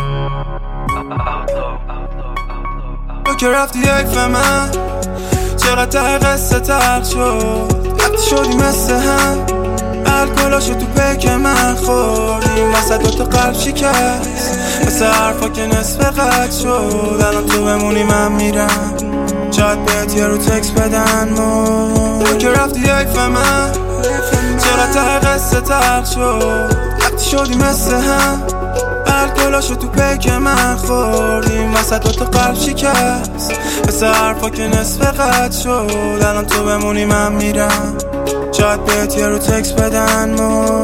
تو که رفتی حیف من چقدر ته قصه تلخ شد وقتی شدی مثل هم الکلاشو تو پیک من خوردیم وسط دوتا قلب شکست مثل حرفا که نصف قد شد الان تو بمونی من میرم شاید بهت یه رو تکس بدن تو که رفتی حیف من چقدر ته قصه تلخ شد وقتی شدی مثل هم الکلاشو تو پیک من خوردیم وسط دوتا قلب شکست مثل حرفا که نصف قد شد الان تو بمونی من میرم شاید بهت یه رو تکس بدن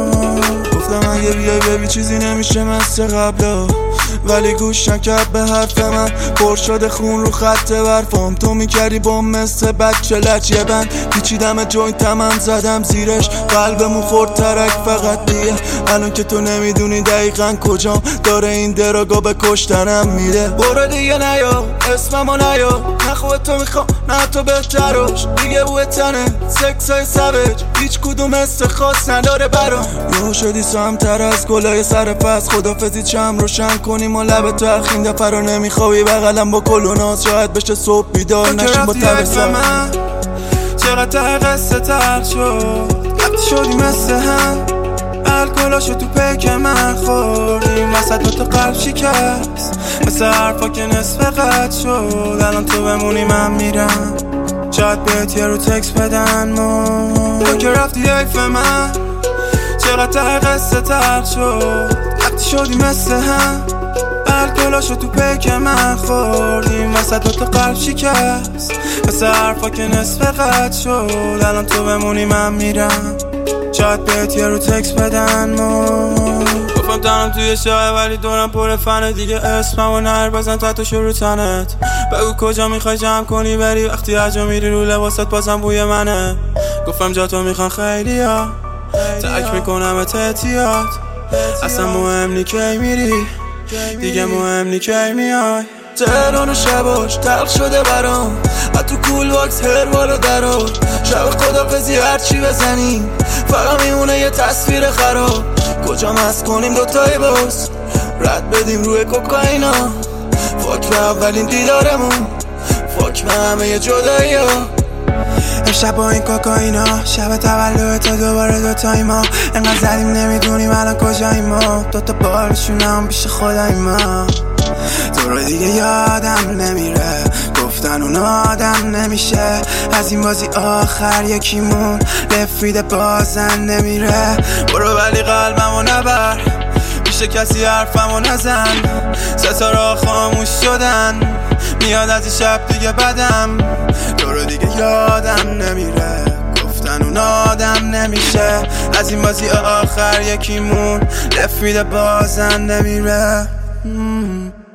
گفتم اگه بیای ببی چیزی نمیشه مثل قبلا ولی گوش نکرد به حرف من پر شده خون رو خط برفام تو میکردی با مثل بچه لچ یه بند پیچیدم جوینتم زدم زیرش قلبمون خورد ترک فقط دیگه الان که تو نمیدونی دقیقا کجام داره این دراگا به کشتنم میده برو دیگه نیا اسممو نیا نه خوبه تو میخوام نه تو بهتراش دیگه بوی تنه سکسای سوج هیچ کدوم مثل خاص نداره برام یهو شدی سمتر از گلای سر پس خدافزی چم روشن کنیم و لب تو اخین دفعه رو نمیخوابی بغلم با کل و ناز شاید بشه صبح بیدار نشیم با تبسم چقدر ته قصه تلخ شد وقتی شدی مثل هم الکلاشو تو پیک من خوردیم وسط دوتا قلب شکست مثل حرفا که نصف قد شد الان تو بمونی من میرم شاید بهت یه رو تکس بدن تو که رفتی حیف من چقدر ته قصه تلخ شد وقتی شدی مثل هم الکلاشو تو پیک من خوردیم وسط دوتا قلب شکست مثل حرفا که نصف قد شد الان تو بمونی من میرم شاید بهت یه رو تکس بدن گفتم تنم توی شاه ولی دورم پر فنه دیگه اسممو نهر بزن تا تو شروع تنت بگو کجا میخوای جمع کنی بری وقتی هجا میری رو لباست بازم بوی منه گفتم جا تو میخوان خیلی ها ترک میکنم احتیاط اصلا مهم نی کی میری دیگه مهم نی کی میای تهران و شباش تلخ شده برام تو کول واکس هر بالو درو شب خدافزی هرچی بزنیم فقط میمونه یه تصویر خراب کجا مست کنیم دوتایی باز رد بدیم روی کوکائینا فاک به اولین دیدارمون فاک به همه جدایی ها امشب با این کوکائینا شب تولد تا دوباره دوتایی ما انقدر زدیم نمیدونیم الان کجاییم ما دوتا بالشونم پیش خداییم ما تو رو دیگه یادم نمیره گفتن اون آدم نمیشه از این بازی آخر یکیمون لفیده بازن نمیره برو ولی قلبمو نبر پیش کسی حرفمو نزن ستاره خاموش شدن میاد از این شب دیگه بدم تو رو دیگه یادم نمیره گفتن اون آدم نمیشه از این بازی آخر یکیمون لفیده بازن نمیره